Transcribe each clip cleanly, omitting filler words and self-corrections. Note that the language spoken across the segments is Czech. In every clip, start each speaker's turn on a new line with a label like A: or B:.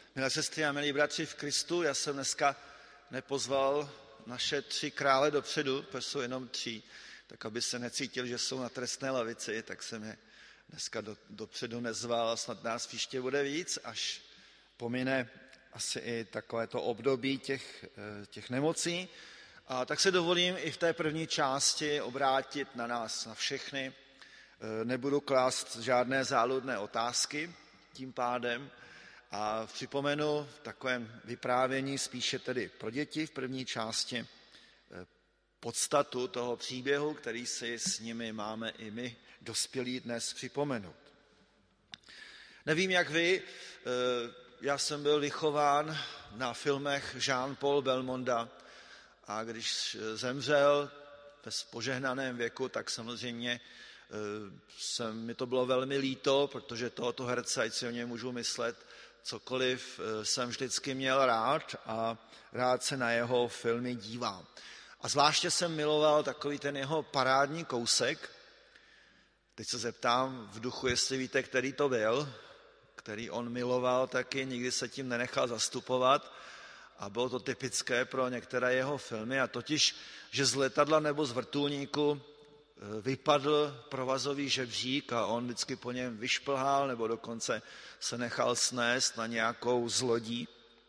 A: Milé sestry a milí bratři v Kristu, já jsem dneska nepozval naše 3 krále dopředu, protože jsou jenom 3, tak aby se necítil, že jsou na trestné lavici, tak jsem je dneska dopředu nezval a snad nás příště bude víc, až pomine asi i takovéto období těch nemocí. A tak se dovolím i v té první části obrátit na nás, na všechny. Nebudu klást žádné záludné otázky tím pádem a připomenu v takovém vyprávění spíše tedy pro děti v první části podstatu toho příběhu, který si s nimi máme i my dospělí dnes připomenout. Nevím, jak vy, já jsem byl vychován na filmech Jean-Paul Belmonda a když zemřel ve požehnaném věku, tak samozřejmě mi to bylo velmi líto, protože tohoto herce, ať si o něm můžu myslet, cokoliv jsem vždycky měl rád a rád se na jeho filmy dívám. A zvláště jsem miloval takový ten jeho parádní kousek. Teď se zeptám v duchu, jestli víte, který to byl, který on miloval taky, nikdy se tím nenechal zastupovat a bylo to typické pro některé jeho filmy, a totiž, že z letadla nebo z vrtulníku vypadl provazový žebřík a on vždycky po něm vyšplhal nebo dokonce se nechal snést na nějakou z lodí.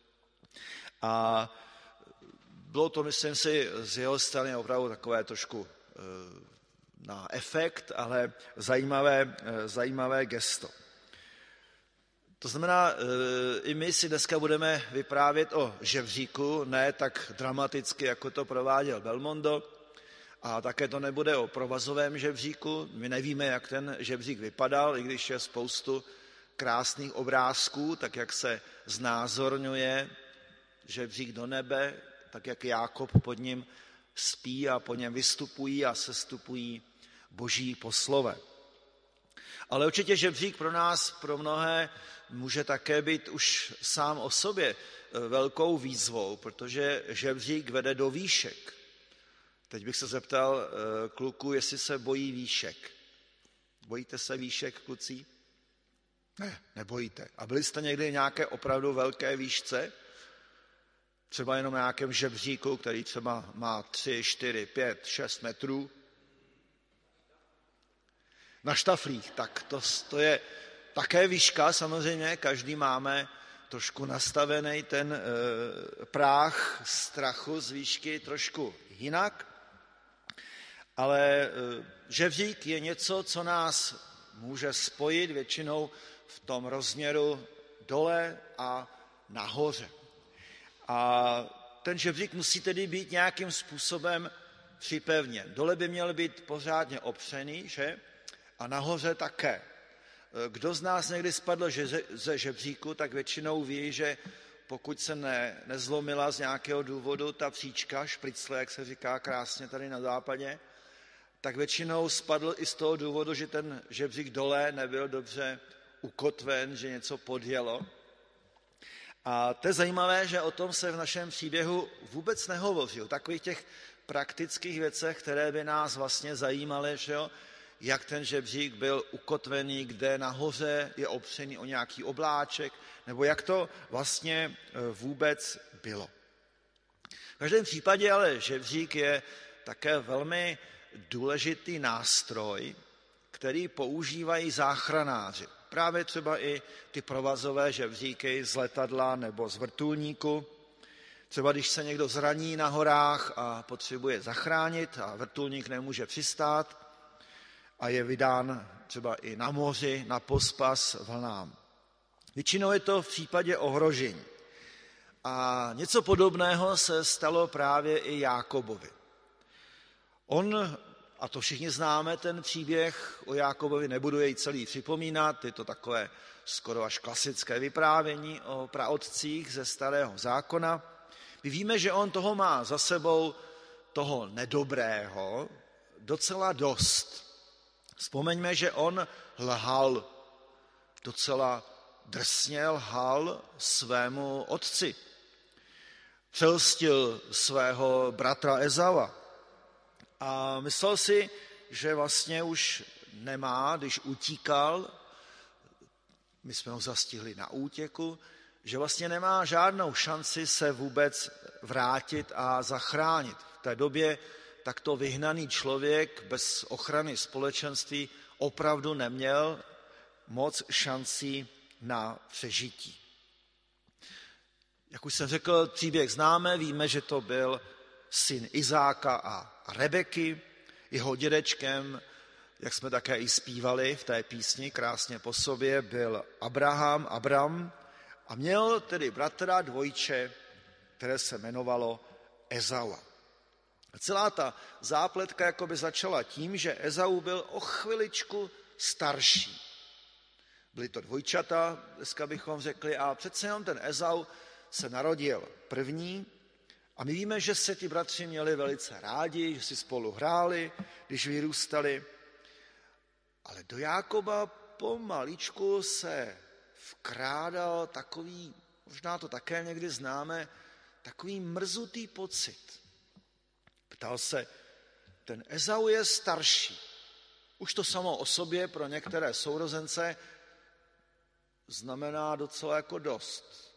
A: A bylo to, myslím si, z jeho strany opravdu takové trošku na efekt, ale zajímavé gesto. To znamená, i my si dneska budeme vyprávět o žebříku, ne tak dramaticky, jako to prováděl Belmondo, a také to nebude o provazovém žebříku. My nevíme, jak ten žebřík vypadal, i když je spoustu krásných obrázků, tak jak se znázorňuje žebřík do nebe, tak jak Jákob pod ním spí a po něm vystupují a sestupují boží poslové. Ale určitě žebřík pro nás, pro mnohé, může také být už sám o sobě velkou výzvou, protože žebřík vede do výšek. Teď bych se zeptal kluků, jestli se bojí výšek. Bojíte se výšek, kluci? Ne, nebojíte. A byli jste někdy v nějaké opravdu velké výšce? Třeba jenom na nějakém žebříku, který třeba má 3, 4, 5, 6 metrů? Na štaflích, tak to je také výška, samozřejmě, každý máme trošku nastavený ten práh strachu z výšky trošku jinak, ale žebřík je něco, co nás může spojit většinou v tom rozměru dole a nahoře. A ten žebřík musí tedy být nějakým způsobem připevněn. Dole by měl být pořádně opřený, že? A nahoře také. Kdo z nás někdy spadl ze žebříku, tak většinou ví, že pokud se nezlomila z nějakého důvodu ta příčka, špricle, jak se říká krásně tady na západě, tak většinou spadl i z toho důvodu, že ten žebřík dole nebyl dobře ukotven, že něco podjelo. A to je zajímavé, že o tom se v našem příběhu vůbec nehovoří, o takových těch praktických věcech, které by nás vlastně zajímaly, že jo? Jak ten žebřík byl ukotvený, kde nahoře je opřený o nějaký obláček, nebo jak to vlastně vůbec bylo. V každém případě ale žebřík je také velmi důležitý nástroj, který používají záchranáři. Právě třeba i ty provazové žebříky z letadla nebo z vrtulníku. Třeba když se někdo zraní na horách a potřebuje zachránit a vrtulník nemůže přistát, a je vydán třeba i na moři, na pospas vlnám. Většinou je to v případě ohrožení. A něco podobného se stalo právě i Jákobovi. On, a to všichni známe, ten příběh o Jákobovi, nebudu jej celý připomínat, je to takové skoro až klasické vyprávění o praotcích ze Starého zákona. My víme, že on toho má za sebou, toho nedobrého, docela dost. Vzpomeňme, že on lhal, docela drsně lhal svému otci. Přelstil svého bratra Ezava a myslel si, že vlastně už nemá, když utíkal, my jsme ho zastihli na útěku, že vlastně nemá žádnou šanci se vůbec vrátit a zachránit. V té době takto vyhnaný člověk bez ochrany společenství opravdu neměl moc šancí na přežití. Jak už jsem řekl, příběh známe, víme, že to byl syn Izáka a Rebeky, jeho dědečkem, jak jsme také i zpívali v té písni krásně po sobě, byl Abram a měl tedy bratra dvojče, které se jmenovalo Ezau. Celá ta zápletka jakoby začala tím, že Ezau byl o chviličku starší. Byly to dvojčata, dneska bychom řekli, a přece jenom ten Ezau se narodil první a my víme, že se ti bratři měli velice rádi, že si spolu hráli, když vyrůstali. Ale do Jákoba pomaličku se vkrádal takový, možná to také někdy známe, takový mrzutý pocit. Ptal se, ten Ezau je starší. Už to samo o sobě pro některé sourozence znamená docela jako dost.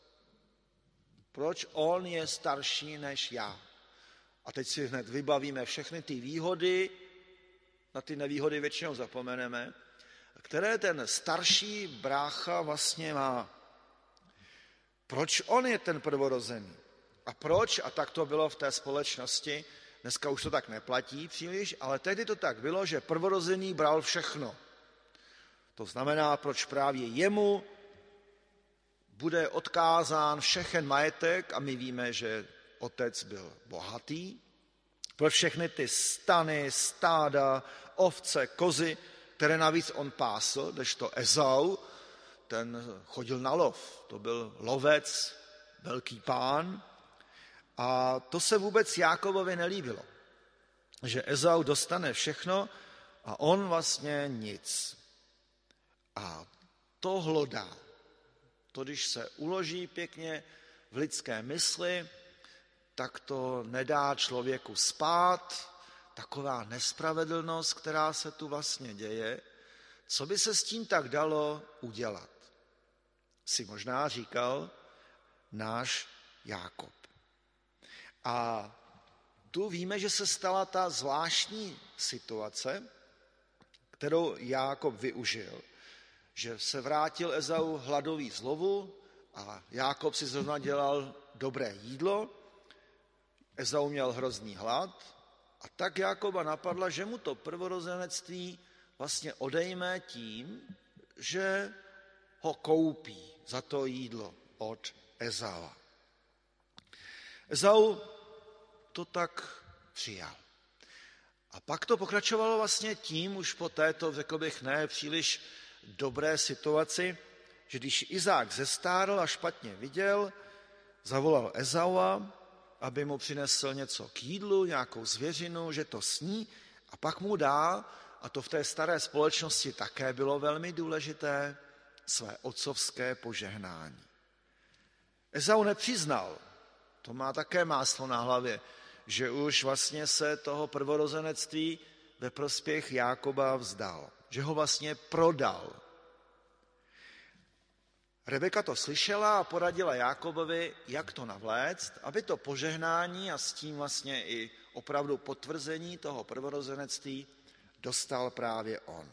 A: Proč on je starší než já? A teď si hned vybavíme všechny ty výhody, na ty nevýhody většinou zapomeneme, které ten starší brácha vlastně má. Proč on je ten prvorozený? A proč, a tak to bylo v té společnosti, dneska už to tak neplatí příliš, ale tehdy to tak bylo, že prvorozený bral všechno. To znamená, proč právě jemu bude odkázán všechen majetek, a my víme, že otec byl bohatý, pro všechny ty stany, stáda, ovce, kozy, které navíc on pásl, kdežto Ezau, ten chodil na lov, to byl lovec, velký pán, a to se vůbec Jákobovi nelíbilo, že Ezau dostane všechno a on vlastně nic. A to hlodá. To, když se uloží pěkně v lidské mysli, tak to nedá člověku spát, taková nespravedlnost, která se tu vlastně děje. Co by se s tím tak dalo udělat? Si možná říkal náš Jákob. A tu víme, že se stala ta zvláštní situace, kterou Jákob využil, že se vrátil Ezau hladový z lovu a Jákob si zrovna dělal dobré jídlo, Ezau měl hrozný hlad a tak Jákoba napadla, že mu to prvorozenectví vlastně odejme tím, že ho koupí za to jídlo od Ezaua. Ezau to tak přijal. A pak to pokračovalo vlastně tím, už po této, řekl bych, ne příliš dobré situaci, že když Izák zestárl a špatně viděl, zavolal Ezaua, aby mu přinesl něco k jídlu, nějakou zvěřinu, že to sní a pak mu dá, a to v té staré společnosti také bylo velmi důležité, své otcovské požehnání. Ezau nepřiznal, to má také máslo na hlavě, že už vlastně se toho prvorozenectví ve prospěch Jákoba vzdal, že ho vlastně prodal. Rebeka to slyšela a poradila Jákobovi, jak to navléct, aby to požehnání a s tím vlastně i opravdu potvrzení toho prvorozenectví dostal právě on.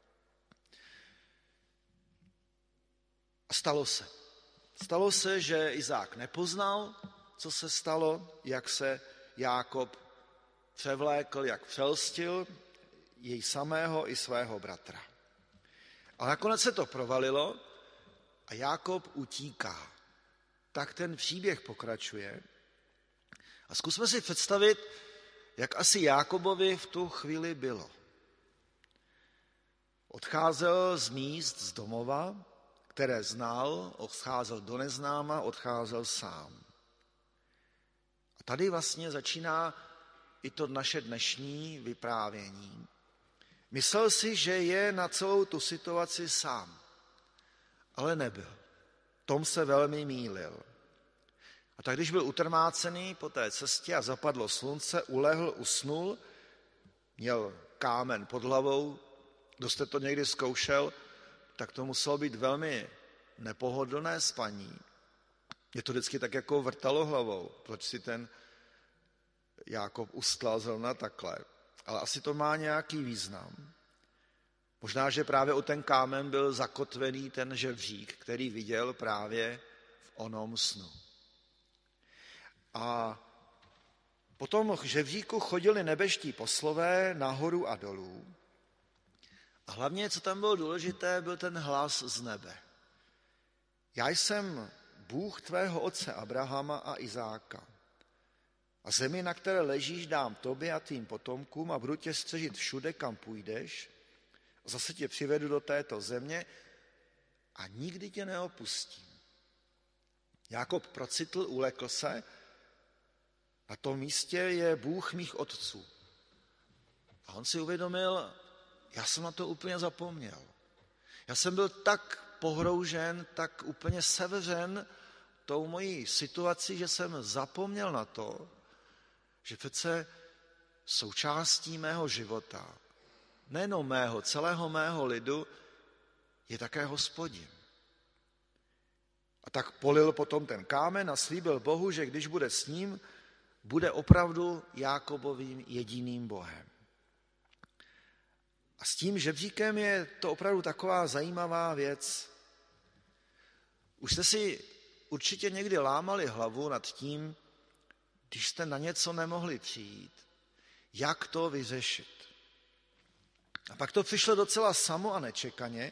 A: A stalo se. Stalo se, že Izák nepoznal, co se stalo, jak se Jákob převlékl, jak přelstil jej samého i svého bratra. A nakonec se to provalilo a Jákob utíká. Tak ten příběh pokračuje. A zkusme si představit, jak asi Jákobovi v tu chvíli bylo. Odcházel z míst, z domova, které znal, odcházel do neznáma, odcházel sám. A tady vlastně začíná i to naše dnešní vyprávění. Myslel si, že je na celou tu situaci sám, ale nebyl. Tom se velmi mýlil. A tak když byl utrmácený po té cestě a zapadlo slunce, ulehl, usnul, měl kámen pod hlavou, kdo jste to někdy zkoušel, tak to muselo být velmi nepohodlné spaní. Mě to vždycky tak jako vrtalo hlavou, proč si ten Jákob ustlal zrovna takhle. Ale asi to má nějaký význam. Možná, že právě o ten kámen byl zakotvený ten žebřík, který viděl právě v onom snu. A po tom žebříku chodili nebeští poslové nahoru a dolů. A hlavně, co tam bylo důležité, byl ten hlas z nebe. Já jsem Bůh tvého otce Abrahama a Izáka. A zemi, na které ležíš, dám tobě a tvým potomkům a budu tě střežit všude, kam půjdeš. A zase tě přivedu do této země a nikdy tě neopustím. Jákob procitl, ulekl se. Na tom místě je Bůh mých otců. A on si uvědomil, já jsem na to úplně zapomněl. Já jsem byl tak pohroužen, tak úplně sevřen tou mojí situací, že jsem zapomněl na to, že přece součástí mého života, nejenom mého, celého mého lidu, je také Hospodin. A tak polil potom ten kámen a slíbil Bohu, že když bude s ním, bude opravdu Jákobovým jediným Bohem. A s tím žebříkem je to opravdu taková zajímavá věc. Už jste si určitě někdy lámali hlavu nad tím, když jste na něco nemohli přijít, jak to vyřešit. A pak to přišlo docela samo a nečekaně.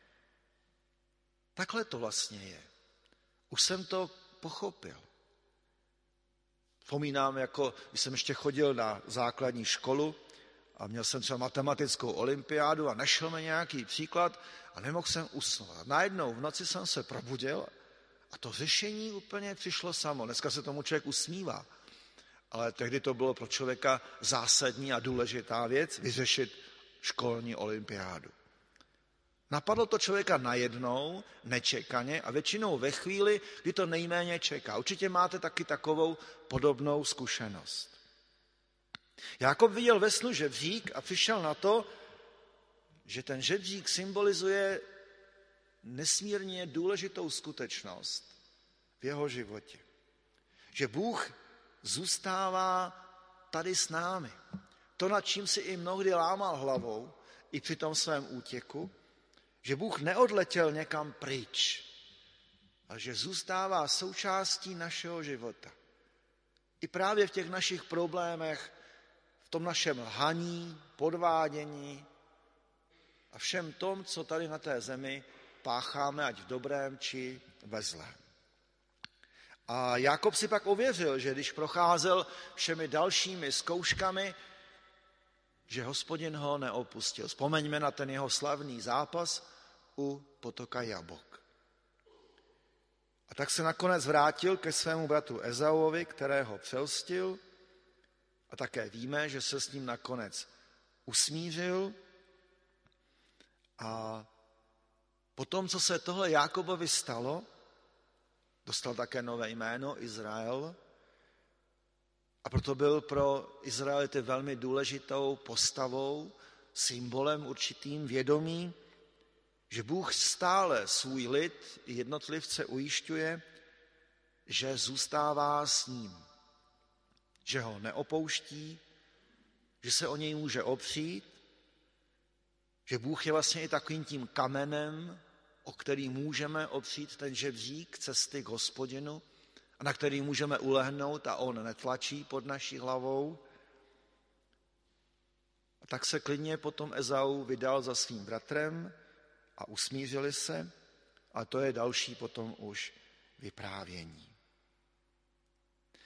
A: Takhle to vlastně je. Už jsem to pochopil. Vzpomínám, jako když jsem ještě chodil na základní školu a měl jsem třeba matematickou olympiádu a našel mi nějaký příklad a nemohl jsem usnout. A najednou v noci jsem se probudil a to řešení úplně přišlo samo. Dneska se tomu člověk usmívá, ale tehdy to bylo pro člověka zásadní a důležitá věc vyřešit školní olympiádu. Napadlo to člověka najednou, nečekaně a většinou ve chvíli, kdy to nejméně čeká. Určitě máte taky takovou podobnou zkušenost. Jákob viděl ve snu žebřík a přišel na to, že ten žebřík symbolizuje nesmírně důležitou skutečnost v jeho životě. Že Bůh zůstává tady s námi. To, nad čím si i mnohdy lámal hlavou, i při tom svém útěku, že Bůh neodletěl někam pryč, ale že zůstává součástí našeho života. I právě v těch našich problémech, v tom našem lhaní, podvádění a všem tom, co tady na té zemi pácháme, ať v dobrém či ve zlém. A Jákob si pak ověřil, že když procházel všemi dalšími zkouškami, že Hospodin ho neopustil. Vzpomeňme na ten jeho slavný zápas u potoka Jabok. A tak se nakonec vrátil ke svému bratru Ezauovi, kterého přelstil, a také víme, že se s ním nakonec usmířil. A potom, co se tohle Jákobovi stalo, dostal také nové jméno Izrael, a proto byl pro Izraelity velmi důležitou postavou, symbolem určitým vědomí, že Bůh stále svůj lid i jednotlivce ujišťuje, že zůstává s ním, že ho neopouští, že se o něj může opřít, že Bůh je vlastně i takovým tím kamenem, o který můžeme opřít ten žebřík cesty k Hospodinu, a na který můžeme ulehnout a on netlačí pod naší hlavou. A tak se klidně potom Ezau vydal za svým bratrem a usmířili se, a to je další potom už vyprávění.